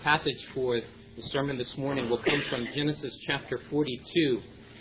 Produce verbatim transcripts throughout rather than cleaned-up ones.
passage for the sermon this morning will come from Genesis chapter forty-two.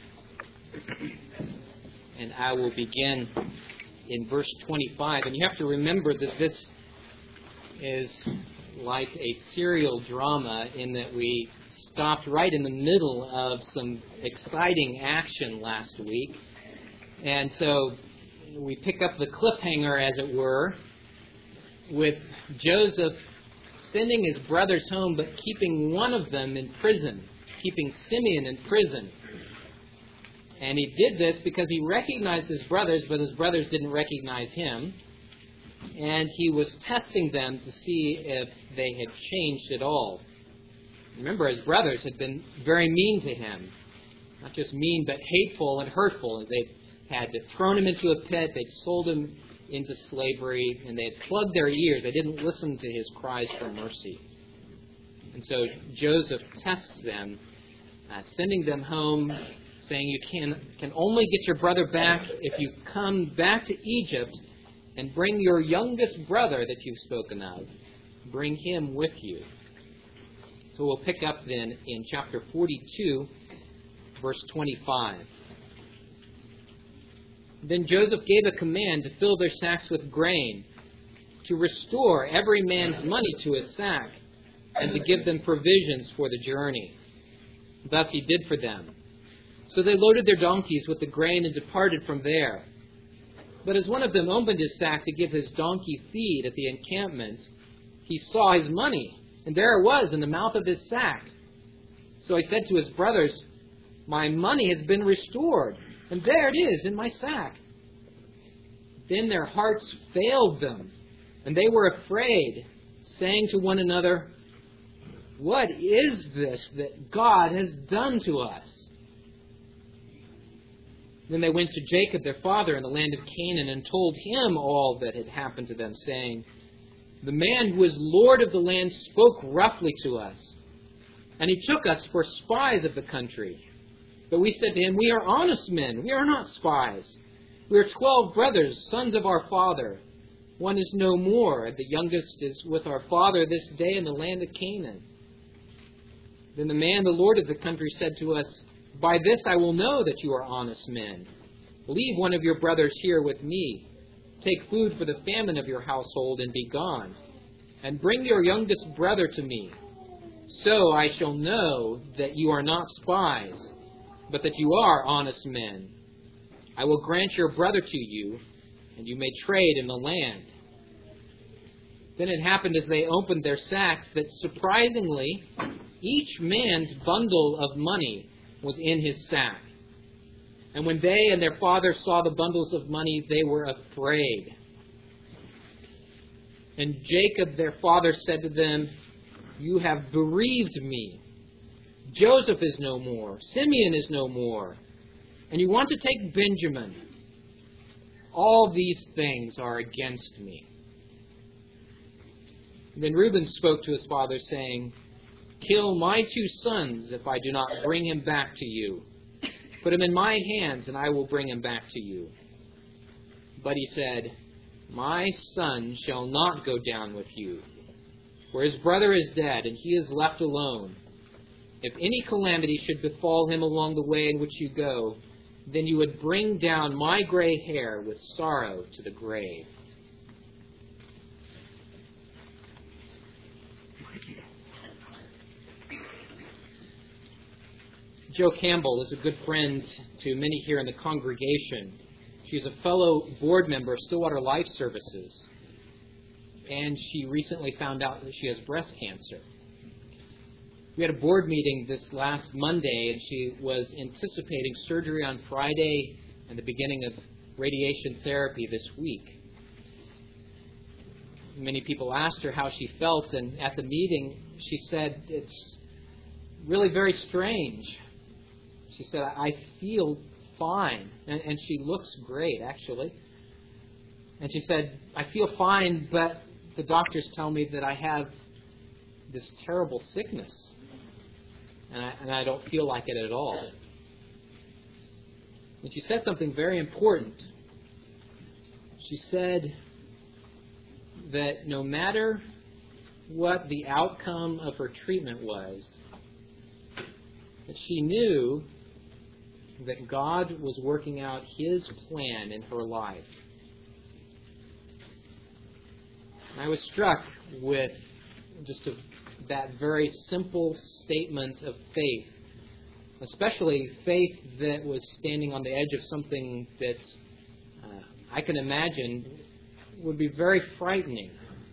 And I will begin in verse twenty-five. And you have to remember that this is like a serial drama in that we stopped right in the middle of some exciting action last week. And so we pick up the cliffhanger, as it were, with Joseph sending his brothers home, but keeping one of them in prison, keeping Simeon in prison. And he did this because he recognized his brothers, but his brothers didn't recognize him. And he was testing them to see if they had changed at all. Remember, his brothers had been very mean to him. Not just mean, but hateful and hurtful. They had thrown him into a pit. They'd sold him into slavery, and they had plugged their ears. They didn't listen to his cries for mercy. And so Joseph tests them, uh, sending them home, saying you can, can only get your brother back if you come back to Egypt and bring your youngest brother that you've spoken of. Bring him with you. So we'll pick up then in chapter forty-two, verse twenty-five. Then Joseph gave a command to fill their sacks with grain, to restore every man's money to his sack, and to give them provisions for the journey. Thus he did for them. So they loaded their donkeys with the grain and departed from there. But as one of them opened his sack to give his donkey feed at the encampment, he saw his money, and there it was in the mouth of his sack. So he said to his brothers, "My money has been restored, and there it is in my sack." Then their hearts failed them, and they were afraid, saying to one another, "What is this that God has done to us?" Then they went to Jacob their father in the land of Canaan and told him all that had happened to them, saying, "The man who is Lord of the land spoke roughly to us, and he took us for spies of the country. But we said to him, 'We are honest men, we are not spies. We are twelve brothers, sons of our father. One is no more, the youngest is with our father this day in the land of Canaan.' Then the man, the Lord of the country, said to us, 'By this I will know that you are honest men. Leave one of your brothers here with me. Take food for the famine of your household and be gone. And bring your youngest brother to me. So I shall know that you are not spies, but that you are honest men. I will grant your brother to you, and you may trade in the land.' Then it happened as they opened their sacks that surprisingly each man's bundle of money was in his sack. And when they and their father saw the bundles of money, they were afraid. And Jacob their father said to them, 'You have bereaved me. Joseph is no more. Simeon is no more. And you want to take Benjamin. All these things are against me.' Then Reuben spoke to his father, saying, 'Kill my two sons if I do not bring him back to you. Put him in my hands, and I will bring him back to you.' But he said, 'My son shall not go down with you, for his brother is dead, and he is left alone. If any calamity should befall him along the way in which you go, then you would bring down my gray hair with sorrow to the grave.'" Jo Campbell is a good friend to many here in the congregation. She's a fellow board member of Stillwater Life Services, and she recently found out that she has breast cancer. We had a board meeting this last Monday, and she was anticipating surgery on Friday and the beginning of radiation therapy this week. Many people asked her how she felt, and at the meeting she said, "It's really very strange." She said, "I feel fine." And, and she looks great, actually. And she said, "I feel fine, but the doctors tell me that I have this terrible sickness. And I, and I don't feel like it at all." And she said something very important. She said that no matter what the outcome of her treatment was, that she knew that God was working out His plan in her life. And I was struck with just a, that very simple statement of faith, especially faith that was standing on the edge of something that uh, I can imagine would be very frightening.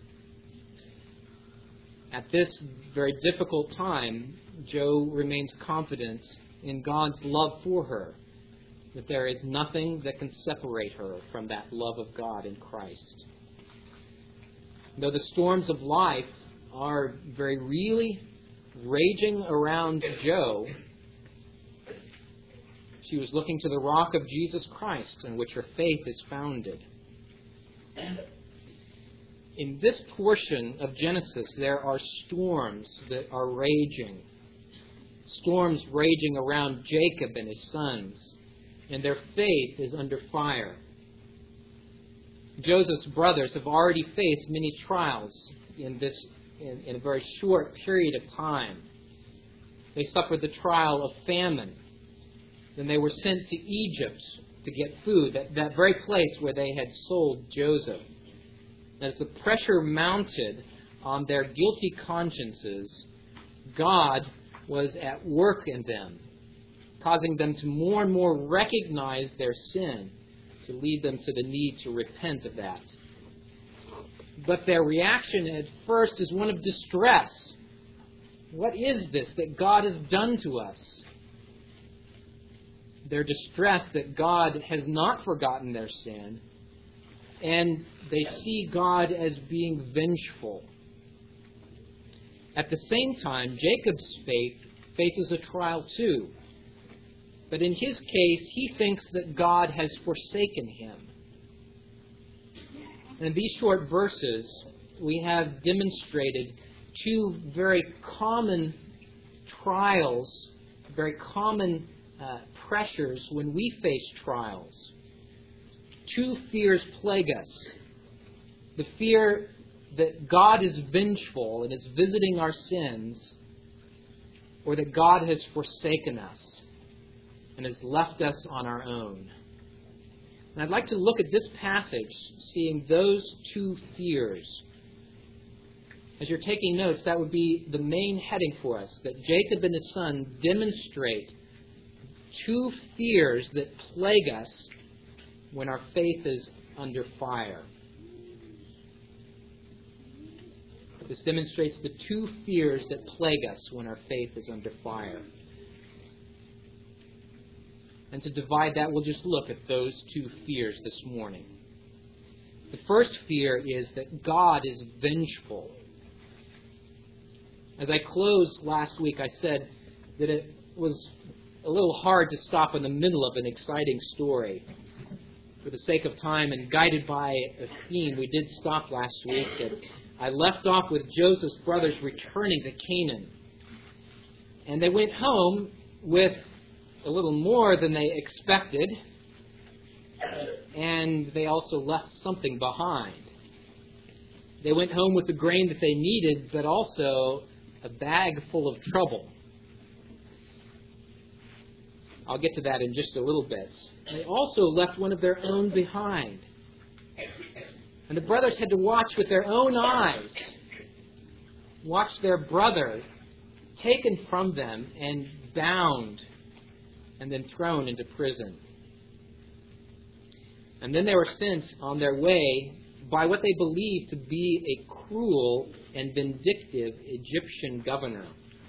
At this very difficult time, Jo remains confident in God's love for her, that there is nothing that can separate her from that love of God in Christ. Though the storms of life are very really raging around Jo, she was looking to the rock of Jesus Christ in which her faith is founded. In this portion of Genesis, there are storms that are raging. Storms raging around Jacob and his sons, and their faith is under fire. Joseph's brothers have already faced many trials in this in, in a very short period of time. They suffered the trial of famine. Then they were sent to Egypt to get food, that, that very place where they had sold Joseph. As the pressure mounted on their guilty consciences, God was at work in them, causing them to more and more recognize their sin, to lead them to the need to repent of that. But their reaction at first is one of distress. What is this that God has done to us? They're distressed that God has not forgotten their sin, and they see God as being vengeful. At the same time, Jacob's faith faces a trial too. But in his case, he thinks that God has forsaken him. And in these short verses, we have demonstrated two very common trials, very common uh, pressures when we face trials. Two fears plague us. The fear that God is vengeful and is visiting our sins, or that God has forsaken us and has left us on our own. And I'd like to look at this passage, seeing those two fears. As you're taking notes, that would be the main heading for us, that Jacob and his son demonstrate two fears that plague us when our faith is under fire. This demonstrates the two fears that plague us when our faith is under fire. And to divide that, we'll just look at those two fears this morning. The first fear is that God is vengeful. As I closed last week, I said that it was a little hard to stop in the middle of an exciting story. For the sake of time and guided by a theme, we did stop last week. And I left off with Joseph's brothers returning to Canaan. And they went home with a little more than they expected. And they also left something behind. They went home with the grain that they needed, but also a bag full of trouble. I'll get to that in just a little bit. They also left one of their own behind. And the brothers had to watch with their own eyes, watch their brother taken from them and bound and then thrown into prison. And then they were sent on their way by what they believed to be a cruel and vindictive Egyptian governor.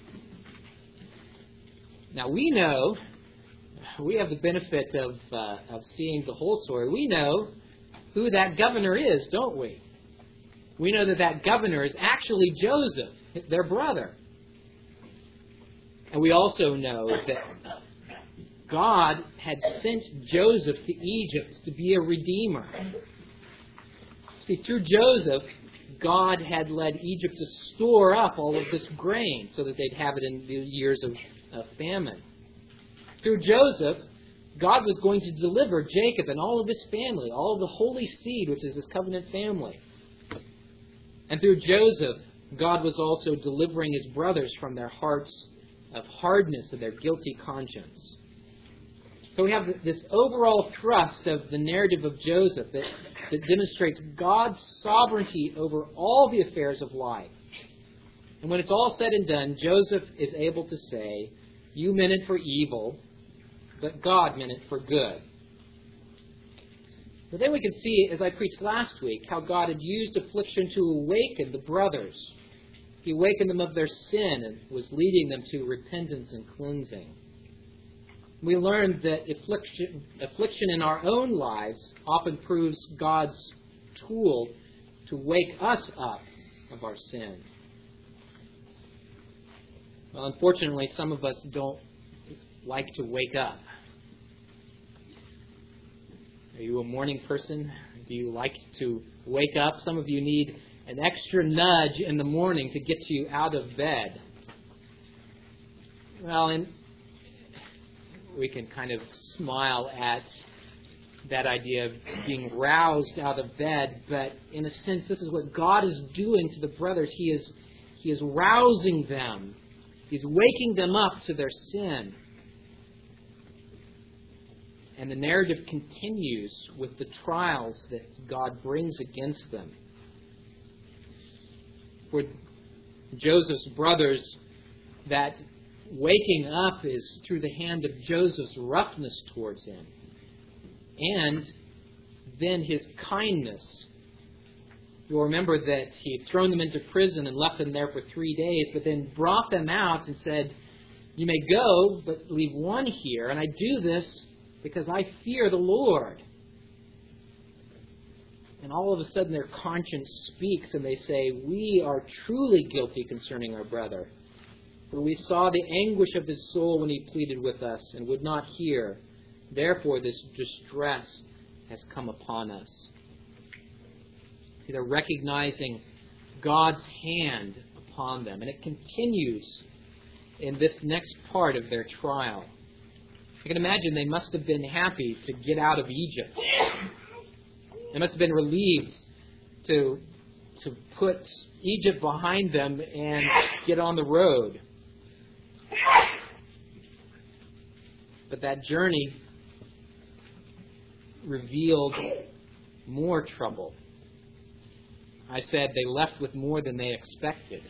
Now we know, we have the benefit of, uh, of seeing the whole story. We know who that governor is, don't we? We know that that governor is actually Joseph, their brother. And we also know that God had sent Joseph to Egypt to be a redeemer. See, through Joseph, God had led Egypt to store up all of this grain so that they'd have it in the years of, of famine. Through Joseph, God was going to deliver Jacob and all of his family, all of the holy seed, which is his covenant family. And through Joseph, God was also delivering his brothers from their hearts of hardness and their guilty conscience. So we have this overall thrust of the narrative of Joseph that, that demonstrates God's sovereignty over all the affairs of life. And when it's all said and done, Joseph is able to say, "You meant it for evil, but God meant it for good." But then we can see, as I preached last week, how God had used affliction to awaken the brothers. He awakened them of their sin and was leading them to repentance and cleansing. We learned that affliction, affliction in our own lives often proves God's tool to wake us up of our sin. Well, unfortunately, some of us don't like to wake up. Are you a morning person? Do you like to wake up? Some of you need an extra nudge in the morning to get you out of bed. Well, and we can kind of smile at that idea of being roused out of bed, but in a sense, this is what God is doing to the brothers. He is, he is rousing them. He's waking them up to their sin. And the narrative continues with the trials that God brings against them. For Joseph's brothers, that waking up is through the hand of Joseph's roughness towards him. And then his kindness. You'll remember that he had thrown them into prison and left them there for three days, but then brought them out and said, "You may go, but leave one here, and I do this because I fear the Lord." And all of a sudden their conscience speaks and they say, "We are truly guilty concerning our brother. For we saw the anguish of his soul when he pleaded with us and would not hear. Therefore this distress has come upon us." They're recognizing God's hand upon them. And it continues in this next part of their trial. I can imagine they must have been happy to get out of Egypt. They must have been relieved to, to put Egypt behind them and get on the road. But that journey revealed more trouble. I said they left with more than they expected.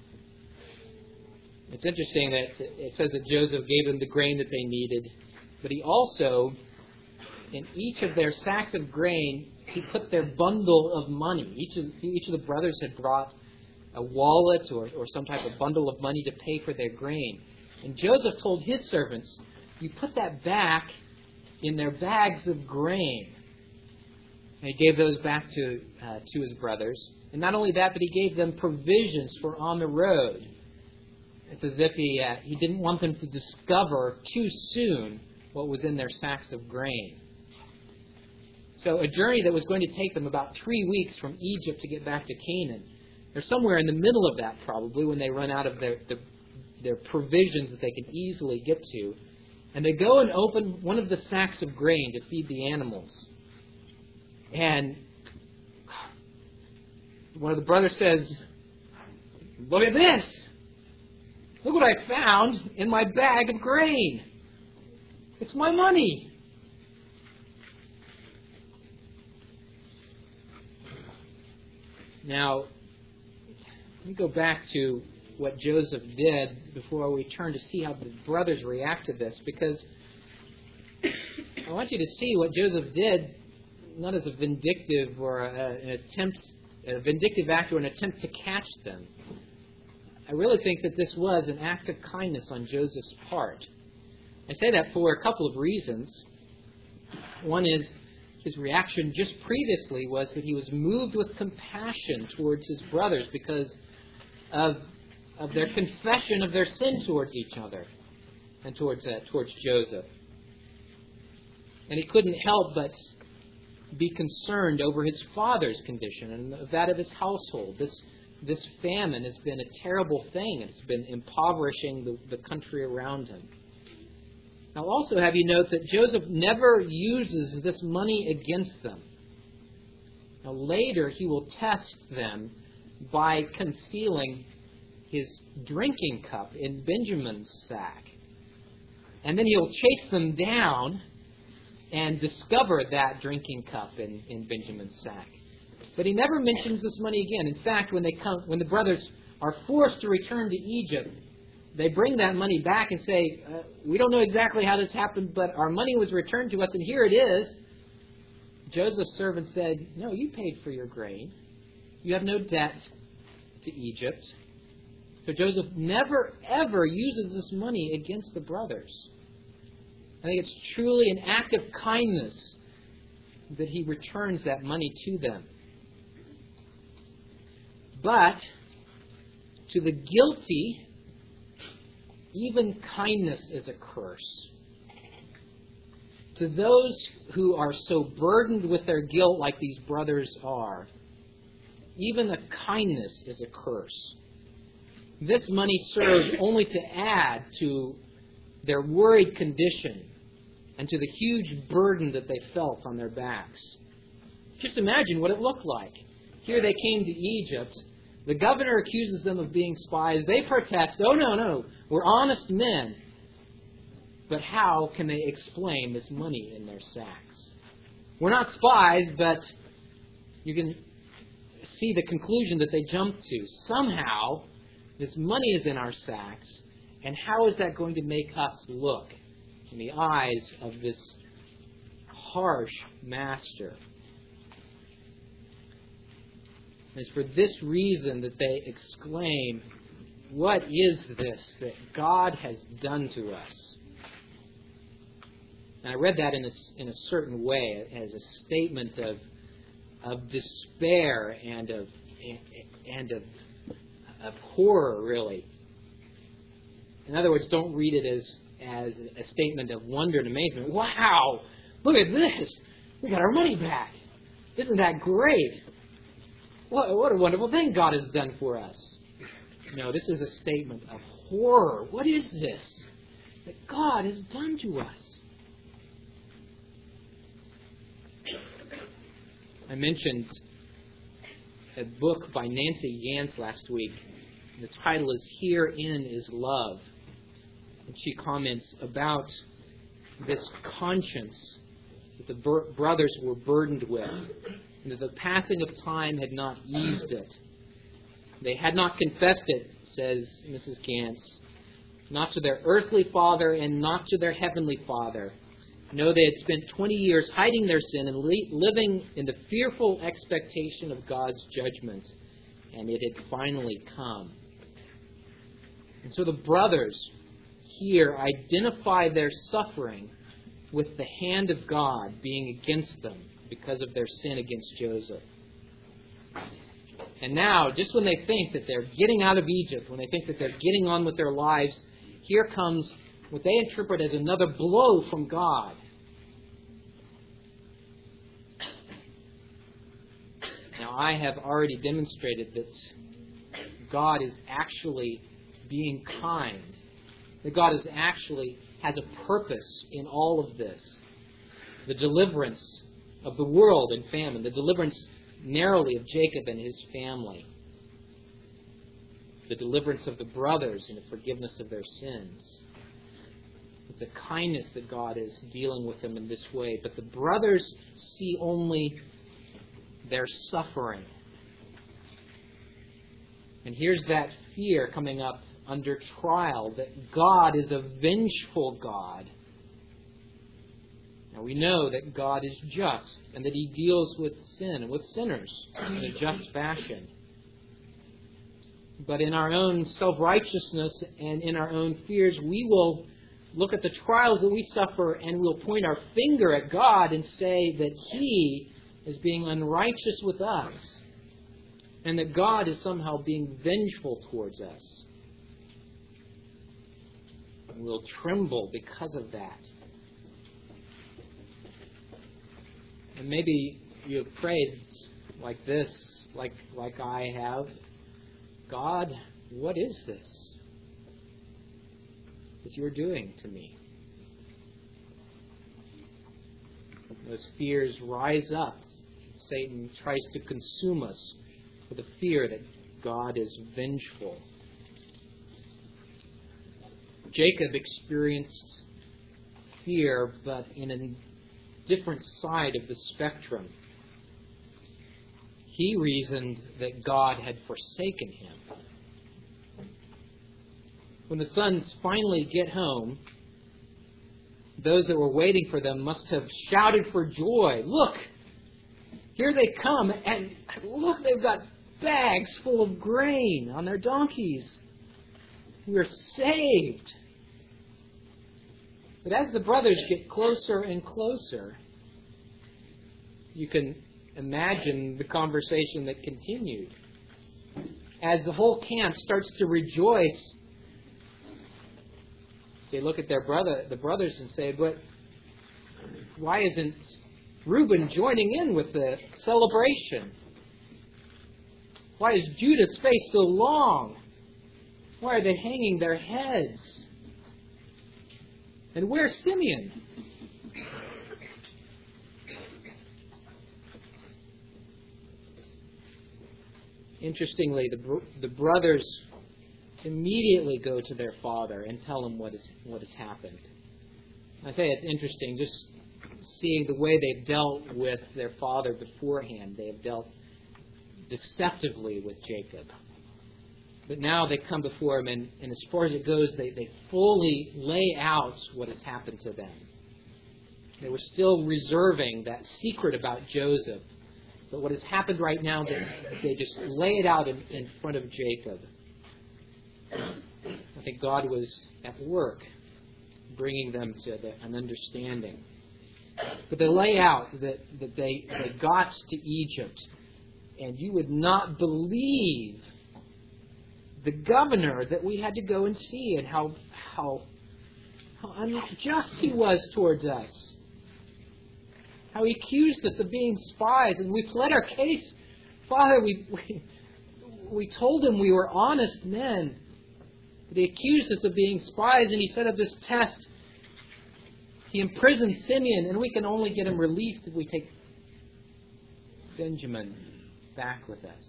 It's interesting that it says that Joseph gave them the grain that they needed, but he also, in each of their sacks of grain, he put their bundle of money. Each of, each of the brothers had brought a wallet or, or some type of bundle of money to pay for their grain. And Joseph told his servants, "You put that back in their bags of grain." And he gave those back to uh, to his brothers. And not only that, but he gave them provisions for on the road. It's as if he uh, he didn't want them to discover too soon what was in their sacks of grain. So a journey that was going to take them about three weeks from Egypt to get back to Canaan. They're somewhere in the middle of that probably when they run out of their, their, their provisions that they can easily get to. And they go and open one of the sacks of grain to feed the animals. And one of the brothers says, "Look at this! Look what I found in my bag of grain. It's my money." Now, let me go back to what Joseph did before we turn to see how the brothers react to this, because I want you to see what Joseph did not as a vindictive or a, an attempt, a vindictive act or an attempt to catch them. I really think that this was an act of kindness on Joseph's part. I say that for a couple of reasons. One is his reaction just previously was that he was moved with compassion towards his brothers because of, of their confession of their sin towards each other and towards uh, towards Joseph. And he couldn't help but be concerned over his father's condition and that of his household. This this famine has been a terrible thing. It's been impoverishing the, the country around him. Now also have you note that Joseph never uses this money against them. Now later he will test them by concealing his drinking cup in Benjamin's sack. And then he'll chase them down and discover that drinking cup in, in Benjamin's sack. But he never mentions this money again. In fact, when they come, when the brothers are forced to return to Egypt, they bring that money back and say, uh, we don't know exactly how this happened, but our money was returned to us, and here it is. Joseph's servant said, no, you paid for your grain. You have no debt to Egypt. So Joseph never, ever uses this money against the brothers. I think it's truly an act of kindness that he returns that money to them. But to the guilty, even kindness is a curse. To those who are so burdened with their guilt like these brothers are, even a kindness is a curse. This money served only to add to their worried condition and to the huge burden that they felt on their backs. Just imagine what it looked like. Here they came to Egypt. The governor accuses them of being spies. They protest, oh, no, no, we're honest men. But how can they explain this money in their sacks? We're not spies, but you can see the conclusion that they jumped to. Somehow, this money is in our sacks, and how is that going to make us look in the eyes of this harsh master? It's for this reason that they exclaim, what is this that God has done to us? And I read that in a, in a certain way as a statement of of despair and of and of of horror, really. In other words, don't read it as as a statement of wonder and amazement. Wow! Look at this! We got our money back. Isn't that great? What, what a wonderful thing God has done for us. No, this is a statement of horror. What is this that God has done to us? I mentioned a book by Nancy Yance last week. The title is Herein is Love. And she comments about this conscience that the br- brothers were burdened with, and that the passing of time had not eased it. They had not confessed it, says Missus Gantz, not to their earthly father and not to their heavenly Father. No, they had spent twenty years hiding their sin and li- living in the fearful expectation of God's judgment, and it had finally come. And so the brothers here identify their suffering with the hand of God being against them because of their sin against Joseph. And now, just when they think that they're getting out of Egypt, when they think that they're getting on with their lives, here comes what they interpret as another blow from God. Now, I have already demonstrated that God is actually being kind. That God is actually has a purpose in all of this. The deliverance of the world in famine. The deliverance narrowly of Jacob and his family. The deliverance of the brothers and the forgiveness of their sins. It's a kindness that God is dealing with them in this way. But the brothers see only their suffering. And here's that fear coming up under trial, that God is a vengeful God. Now we know that God is just and that He deals with sin and with sinners in a just fashion. But in our own self-righteousness and in our own fears, we will look at the trials that we suffer and we'll point our finger at God and say that He is being unrighteous with us and that God is somehow being vengeful towards us. And we'll tremble because of that. And maybe you have prayed like this, like, like I have. God, what is this that you're doing to me? Those fears rise up. Satan tries to consume us with a fear that God is vengeful. Jacob experienced fear, but in a different side of the spectrum. He reasoned that God had forsaken him. When the sons finally get home, those that were waiting for them must have shouted for joy. Look, here they come, and look, they've got bags full of grain on their donkeys. We're saved. But as the brothers get closer and closer, you can imagine the conversation that continued. As the whole camp starts to rejoice, they look at their brother, the brothers, and say, "But why isn't Reuben joining in with the celebration? Why is Judah's face so long? Why are they hanging their heads? And where's Simeon?" Interestingly, the br- the brothers immediately go to their father and tell him what is what has happened. I say it's interesting, just seeing the way they've dealt with their father beforehand. They have dealt deceptively with Jacob. But now they come before him, and, and as far as it goes, they, they fully lay out what has happened to them. They were still reserving that secret about Joseph. But what has happened right now, they, they just lay it out in, in front of Jacob. I think God was at work bringing them to the, an understanding. But they lay out that, that they, they got to Egypt, and you would not believe the governor that we had to go and see, and how how how unjust he was towards us. How he accused us of being spies, and we pled our case. Father, we we, we told him we were honest men. But he accused us of being spies, and he said of this test, he imprisoned Simeon, and we can only get him released if we take Benjamin back with us.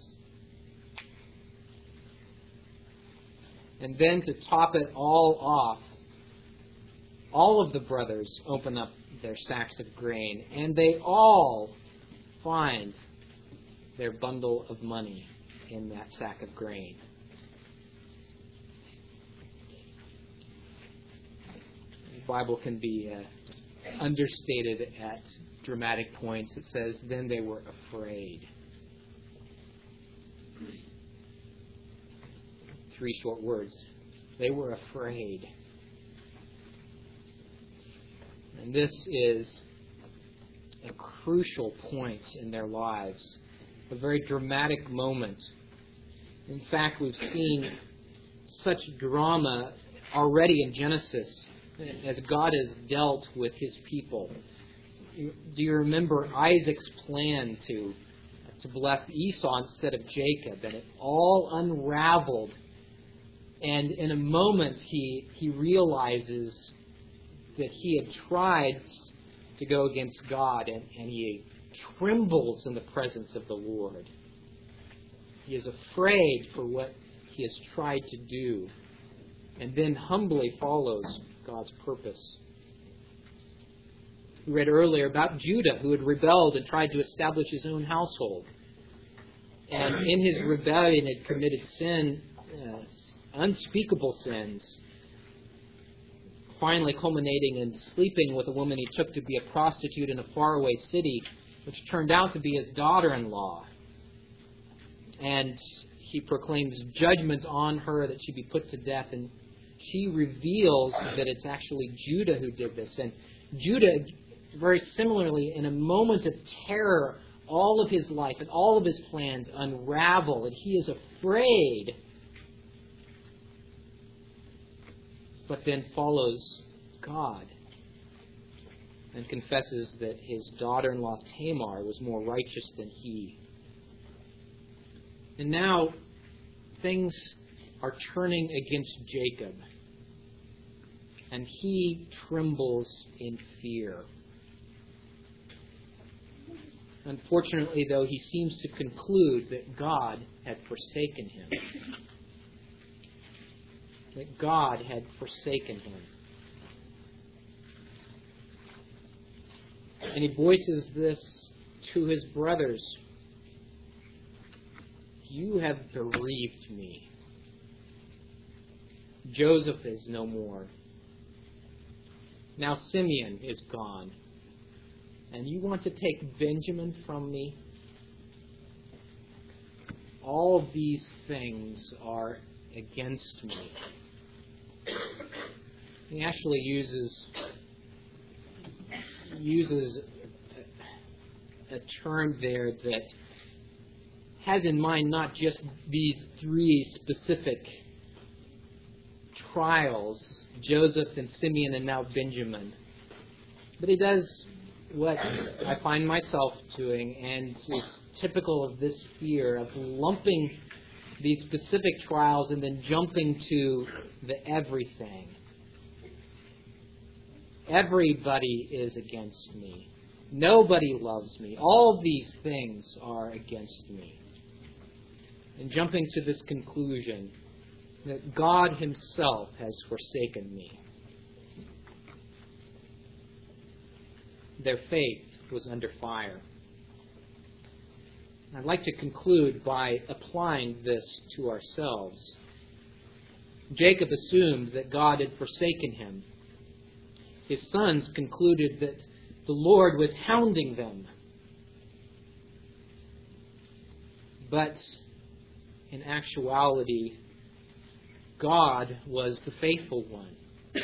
And then to top it all off, all of the brothers open up their sacks of grain, and they all find their bundle of money in that sack of grain. The Bible can be uh, understated at dramatic points. It says, then they were afraid. Three short words. They were afraid. And this is a crucial point in their lives, a very dramatic moment. In fact, we've seen such drama already in Genesis as God has dealt with his people. Do you remember Isaac's plan to, to bless Esau instead of Jacob? And it all unraveled. And in a moment, he, he realizes that he had tried to go against God, and, and he trembles in the presence of the Lord. He is afraid for what he has tried to do, and then humbly follows God's purpose. We read earlier about Judah, who had rebelled and tried to establish his own household. And in his rebellion had committed sin, uh, unspeakable sins, finally culminating in sleeping with a woman he took to be a prostitute in a faraway city, which turned out to be his daughter-in-law. And he proclaims judgment on her that she be put to death, and she reveals that it's actually Judah who did this. And Judah, very similarly, in a moment of terror, all of his life and all of his plans unravel, and he is afraid, but then follows God and confesses that his daughter-in-law Tamar was more righteous than he. And now things are turning against Jacob, and he trembles in fear. Unfortunately, though, he seems to conclude that God had forsaken him. That God had forsaken him. And he voices this to his brothers. You have bereaved me. Joseph is no more. Now Simeon is gone. And you want to take Benjamin from me? All these things are against me. He actually uses uses a, a term there that has in mind not just these three specific trials, Joseph and Simeon and now Benjamin, but he does what I find myself doing, and is typical of this fear of lumping these specific trials and then jumping to the everything. Everybody is against me. Nobody loves me. All these things are against me. And jumping to this conclusion that God himself has forsaken me. Their faith was under fire. I'd like to conclude by applying this to ourselves. Jacob assumed that God had forsaken him. His sons concluded that the Lord was hounding them. But in actuality, God was the faithful one.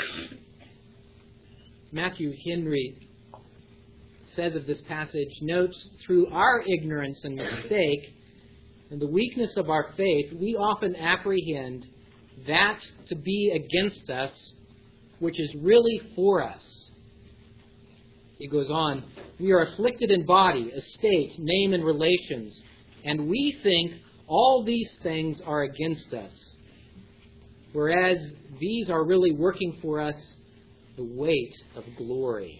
Matthew Henry says of this passage, notes, through our ignorance and mistake and the weakness of our faith, we often apprehend that to be against us which is really for us. He goes on, we are afflicted in body, estate, name, and relations, and we think all these things are against us, whereas these are really working for us the weight of glory.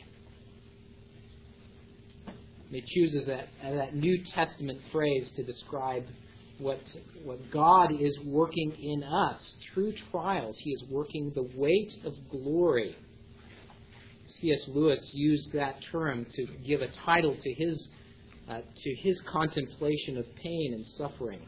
He chooses that, that New Testament phrase to describe what, what God is working in us through trials. He is working the weight of glory. C S Lewis used that term to give a title to his, uh, to his contemplation of pain and suffering.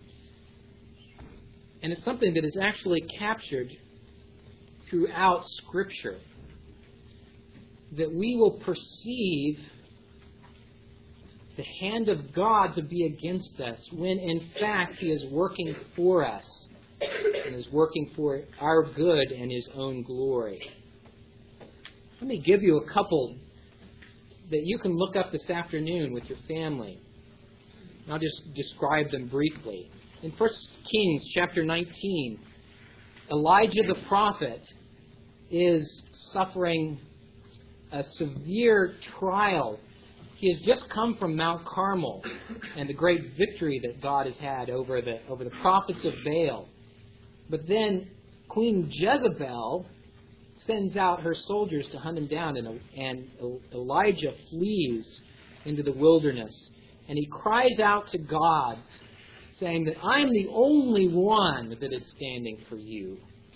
And it's something that is actually captured throughout Scripture, that we will perceive the hand of God to be against us when in fact He is working for us and is working for our good and His own glory. Let me give you a couple that you can look up this afternoon with your family. I'll just describe them briefly. In First Kings chapter nineteen, Elijah the prophet is suffering a severe trial. He has just come from Mount Carmel and the great victory that God has had over the over the prophets of Baal. But then Queen Jezebel sends out her soldiers to hunt him down, and, and Elijah flees into the wilderness. And he cries out to God, saying that I'm the only one that is standing for you.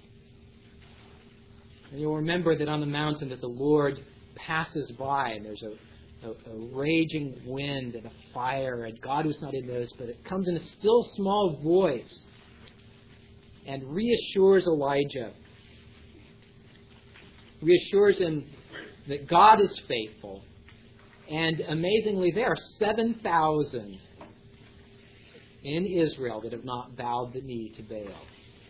And you'll remember that on the mountain that the Lord passes by, and there's a A, a raging wind and a fire, and God was not in those, but it comes in a still small voice and reassures Elijah, reassures him that God is faithful. And amazingly, there are seven thousand in Israel that have not bowed the knee to Baal.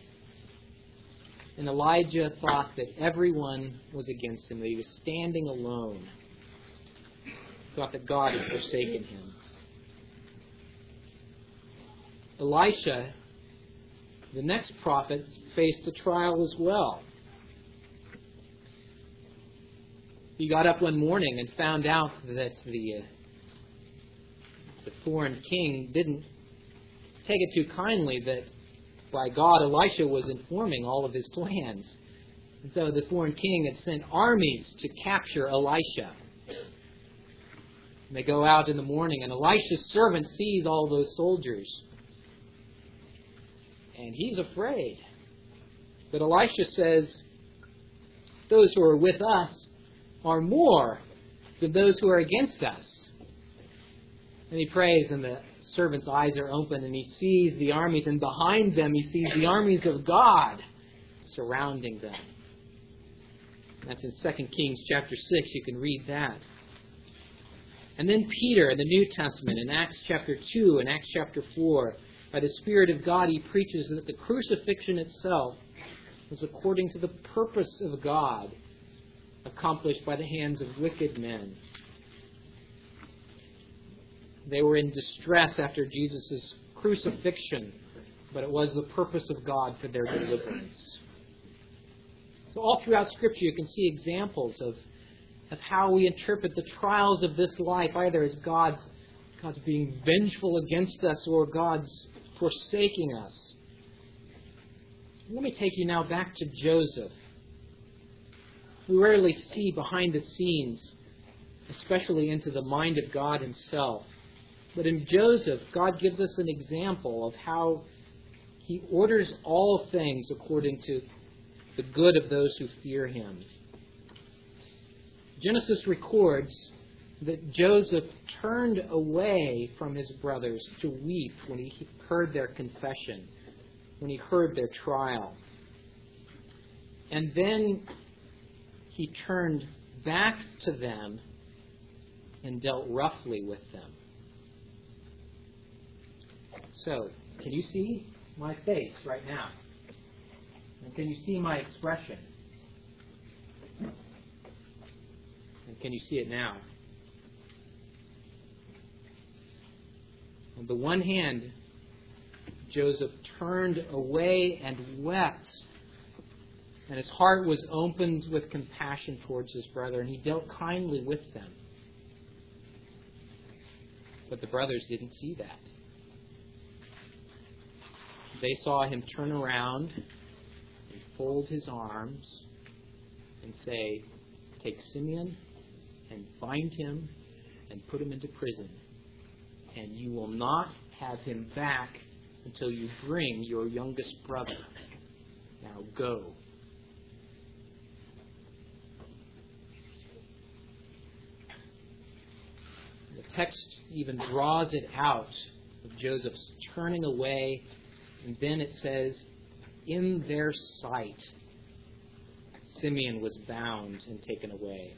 And Elijah thought that everyone was against him, that he was standing alone. Thought that God had forsaken him. Elisha, the next prophet, faced a trial as well. He got up one morning and found out that the, uh, the foreign king didn't take it too kindly that by God Elisha was informing all of his plans. And so the foreign king had sent armies to capture Elisha. And they go out in the morning, and Elisha's servant sees all those soldiers. And he's afraid. But Elisha says, those who are with us are more than those who are against us. And he prays, and the servant's eyes are open, and he sees the armies, and behind them he sees the armies of God surrounding them. That's in Second Kings chapter six. You can read that. And then Peter in the New Testament, in Acts chapter two and Acts chapter four, by the Spirit of God, he preaches that the crucifixion itself was according to the purpose of God, accomplished by the hands of wicked men. They were in distress after Jesus' crucifixion, but it was the purpose of God for their deliverance. So all throughout Scripture you can see examples of, of how we interpret the trials of this life, either as God's, God's being vengeful against us or God's forsaking us. Let me take you now back to Joseph. We rarely see behind the scenes, especially into the mind of God Himself. But in Joseph, God gives us an example of how He orders all things according to the good of those who fear Him. Genesis records that Joseph turned away from his brothers to weep when he heard their confession, when he heard their trial. And then he turned back to them and dealt roughly with them. So, can you see my face right now? And can you see my expression? And can you see it now? On the one hand, Joseph turned away and wept, and his heart was opened with compassion towards his brother, and he dealt kindly with them. But the brothers didn't see that. They saw him turn around and fold his arms and say, "Take Simeon and bind him and put him into prison. And you will not have him back until you bring your youngest brother. Now go." The text even draws it out of Joseph's turning away, and then it says, in their sight, Simeon was bound and taken away.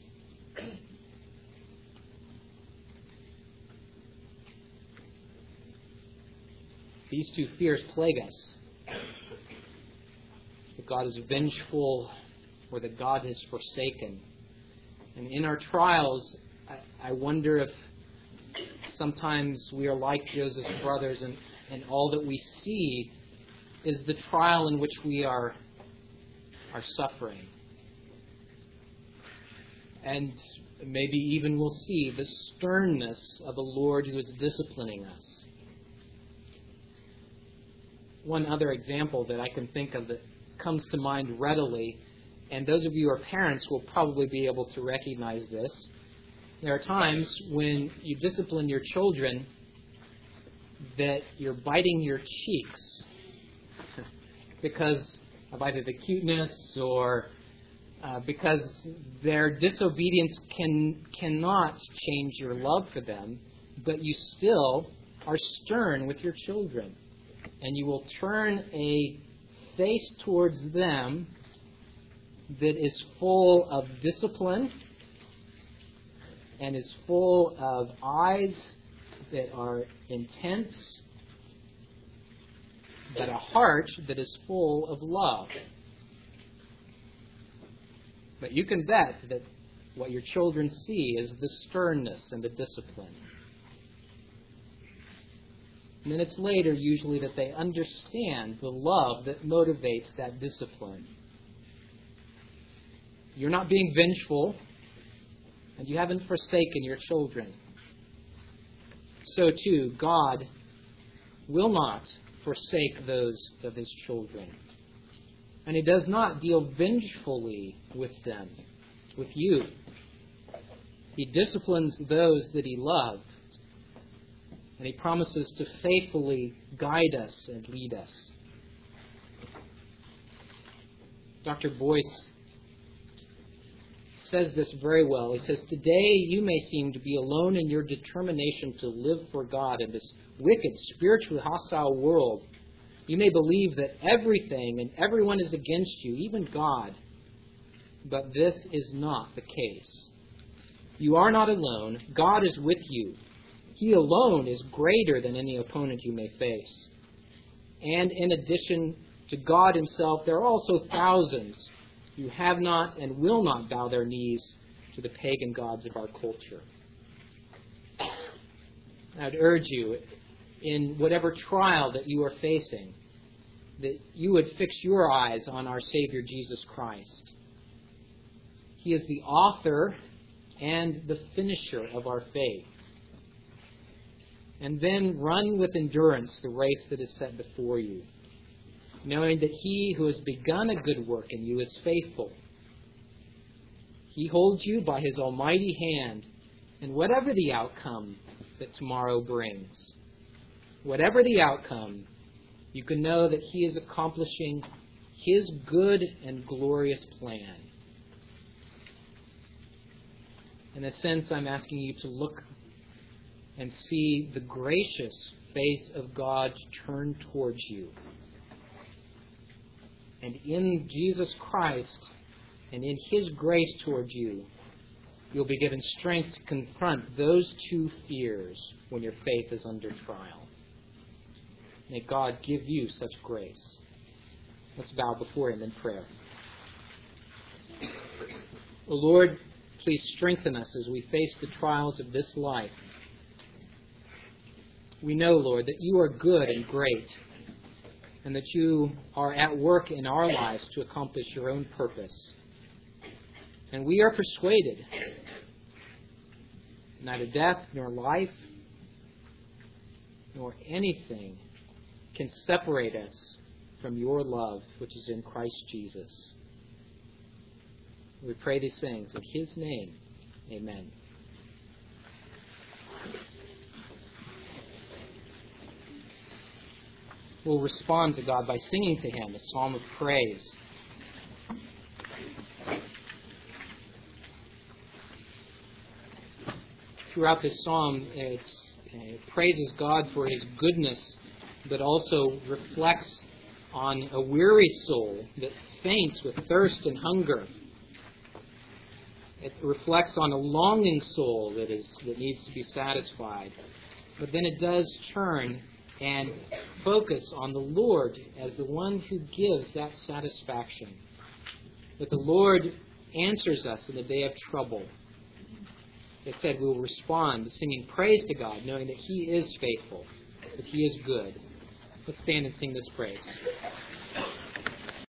These two fears plague us. That God is vengeful or that God has forsaken. And in our trials, I, I wonder if sometimes we are like Joseph's brothers and, and all that we see is the trial in which we are, are suffering. And maybe even we'll see the sternness of the Lord who is disciplining us. One other example that I can think of that comes to mind readily, and those of you who are parents will probably be able to recognize this. There are times when you discipline your children that you're biting your cheeks because of either the cuteness or uh, because their disobedience can cannot change your love for them, but you still are stern with your children. And you will turn a face towards them that is full of discipline and is full of eyes that are intense, but a heart that is full of love. But you can bet that what your children see is the sternness and the discipline. Minutes later, usually, that they understand the love that motivates that discipline. You're not being vengeful, and you haven't forsaken your children. So too, God will not forsake those of His children. And He does not deal vengefully with them, with you. He disciplines those that He loves. And He promises to faithfully guide us and lead us. Doctor Boyce says this very well. He says, "Today you may seem to be alone in your determination to live for God in this wicked, spiritually hostile world. You may believe that everything and everyone is against you, even God. But this is not the case. You are not alone. God is with you. He alone is greater than any opponent you may face. And in addition to God Himself, there are also thousands who have not and will not bow their knees to the pagan gods of our culture." I'd urge you, in whatever trial that you are facing, that you would fix your eyes on our Savior Jesus Christ. He is the author and the finisher of our faith. And then run with endurance the race that is set before you, knowing that He who has begun a good work in you is faithful. He holds you by His almighty hand, and whatever the outcome that tomorrow brings, whatever the outcome, you can know that He is accomplishing His good and glorious plan. In a sense, I'm asking you to look and see the gracious face of God turn towards you. And in Jesus Christ and in His grace towards you, you'll be given strength to confront those two fears when your faith is under trial. May God give you such grace. Let's bow before Him in prayer. O Lord, please strengthen us as we face the trials of this life. We know, Lord, that You are good and great, and that You are at work in our lives to accomplish Your own purpose. And we are persuaded neither death nor life nor anything can separate us from Your love, which is in Christ Jesus. We pray these things in His name. Amen. We'll respond to God by singing to Him a psalm of praise. Throughout this psalm, it's, it praises God for His goodness, but also reflects on a weary soul that faints with thirst and hunger. It reflects on a longing soul that is that needs to be satisfied. But then it does turn and focus on the Lord as the one who gives that satisfaction. That the Lord answers us in the day of trouble. It said we will respond singing praise to God, knowing that He is faithful, that He is good. Let's stand and sing this praise.